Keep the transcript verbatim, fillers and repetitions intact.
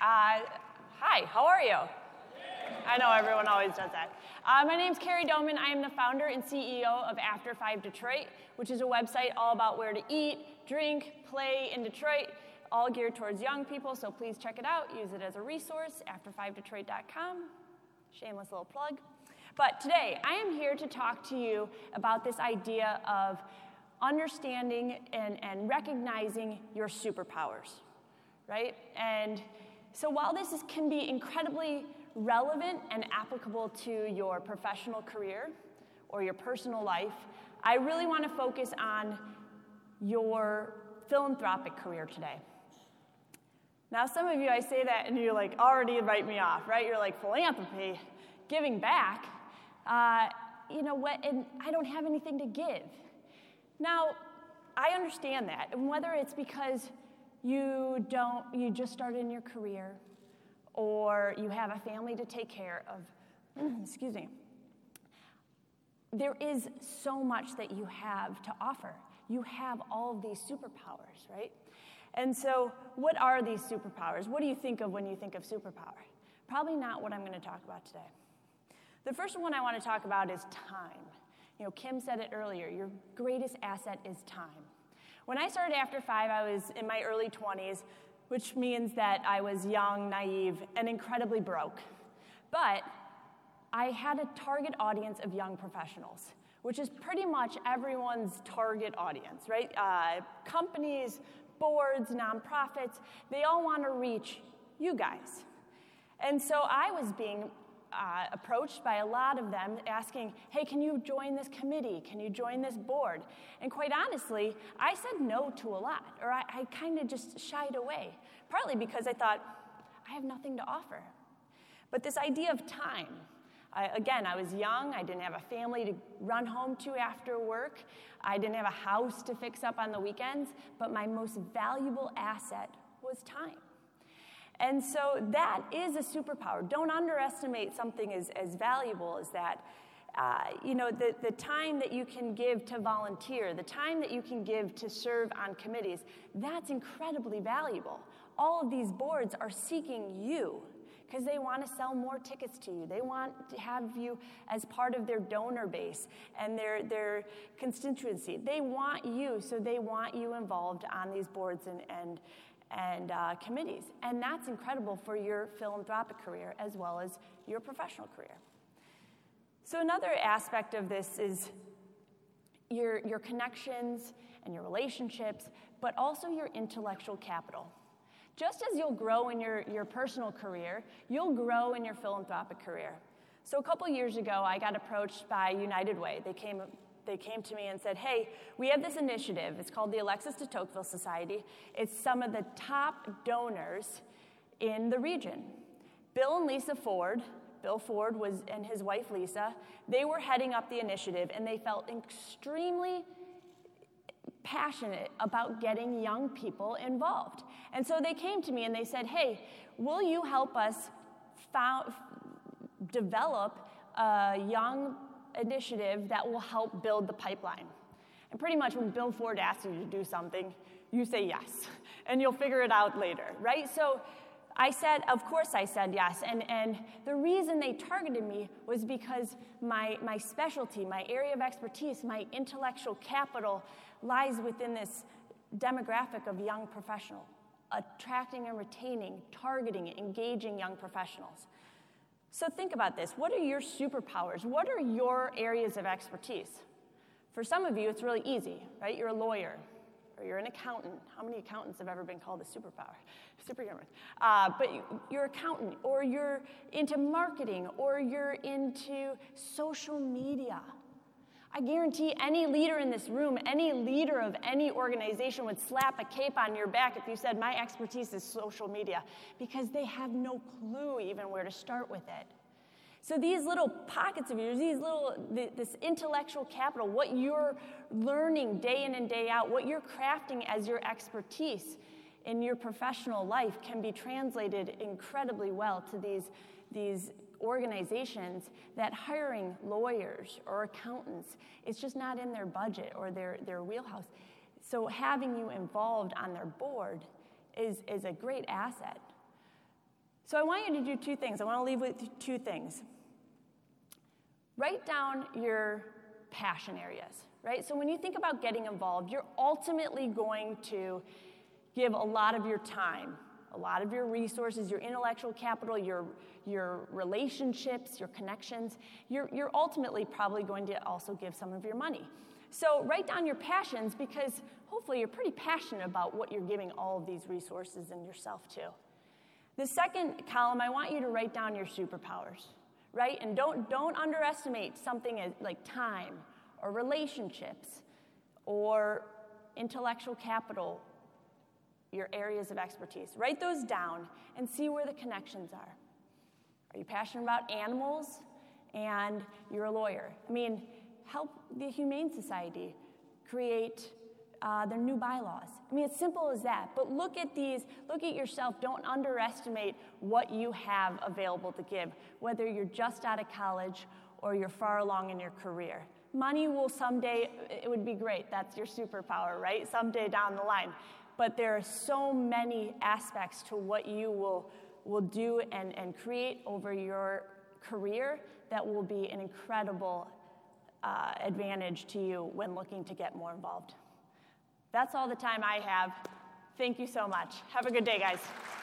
Uh, hi, how are you? I know everyone always does that. Uh, my name's Carrie Doman. I am the founder and C E O of After Five Detroit, which is a website all about where to eat, drink, play in Detroit, all geared towards young people, so please check it out. Use it as a resource, after five detroit dot com. Shameless little plug. But today, I am here to talk to you about this idea of understanding and, and recognizing your superpowers, right? And so while this is, can be incredibly relevant and applicable to your professional career or your personal life, I really want to focus on your philanthropic career today. Now, some of you, I say that and you're like, already write me off, right? You're like, philanthropy, giving back, uh, you know what, and I don't have anything to give. Now, I understand that, and whether it's because you don't, you just started in your career, or you have a family to take care of, excuse me, there is so much that you have to offer. You have all of these superpowers, right? And so what are these superpowers? What do you think of when you think of superpower? Probably not what I'm going to talk about today. The first one I want to talk about is time. You know, Kim said it earlier, your greatest asset is time. When I started After Five, I was in my early twenties, which means that I was young, naive, and incredibly broke. But I had a target audience of young professionals, which is pretty much everyone's target audience, right? Uh, companies, boards, nonprofits, they all want to reach you guys. And so I was being uh, approached by a lot of them asking, hey, can you join this committee? Can you join this board? And quite honestly, I said no to a lot, or I, I kind of just shied away, partly because I thought, I have nothing to offer. But this idea of time, I, again, I was young, I didn't have a family to run home to after work, I didn't have a house to fix up on the weekends, but my most valuable asset was time. And so that is a superpower. Don't underestimate something as, as valuable as that. Uh, you know, the, the time that you can give to volunteer, the time that you can give to serve on committees, that's incredibly valuable. All of these boards are seeking you because they want to sell more tickets to you. They want to have you as part of their donor base and their, their constituency. They want you, so they want you involved on these boards and, and, and uh, committees. And that's incredible for your philanthropic career as well as your professional career. So another aspect of this is your, your connections and your relationships, but also your intellectual capital. Just as you'll grow in your, your personal career, you'll grow in your philanthropic career. So a couple years ago, I got approached by United Way. They came, they came to me and said, hey, we have this initiative. It's called the Alexis de Tocqueville Society. It's some of the top donors in the region. Bill and Lisa Ford, Bill Ford was, and his wife Lisa, they were heading up the initiative, and they felt extremely passionate about getting young people involved. And so they came to me and they said, hey, will you help us found, develop a young initiative that will help build the pipeline? And pretty much when Bill Ford asks you to do something, you say yes, and you'll figure it out later, right? So I said, of course I said yes, and, and the reason they targeted me was because my, my specialty, my area of expertise, my intellectual capital lies within this demographic of young professionals, attracting and retaining, targeting, engaging young professionals. So think about this. What are your superpowers? What are your areas of expertise? For some of you, it's really easy, right? You're a lawyer, or you're an accountant. How many accountants have ever been called a superpower? Superhuman. Uh, but you're an accountant, or you're into marketing, or you're into social media. I guarantee any leader in this room, any leader of any organization would slap a cape on your back if you said, my expertise is social media, because they have no clue even where to start with it. So these little pockets of yours, these little, this intellectual capital, what you're learning day in and day out, what you're crafting as your expertise in your professional life can be translated incredibly well to these, these organizations that hiring lawyers or accountants, it's just not in their budget or their, their wheelhouse. So having you involved on their board is, is a great asset. So I want you to do two things. I want to leave with two things. Write down your passion areas, right? So when you think about getting involved, you're ultimately going to give a lot of your time, a lot of your resources, your intellectual capital, your, your relationships, your connections. You're, you're ultimately probably going to also give some of your money. So write down your passions, because hopefully you're pretty passionate about what you're giving all of these resources and yourself to. The second column, I want you to write down your superpowers, right? And don't, don't underestimate something as, like time or relationships or intellectual capital, your areas of expertise. Write those down and see where the connections are. Are you passionate about animals and you're a lawyer? I mean, help the Humane Society create uh, their new bylaws. I mean, it's simple as that. But look at these, look at yourself. Don't underestimate what you have available to give, whether you're just out of college or you're far along in your career. Money will someday, it would be great. That's your superpower, right? Someday down the line. But there are so many aspects to what you will, will do and, and create over your career that will be an incredible uh, advantage to you when looking to get more involved. That's all the time I have. Thank you so much. Have a good day, guys.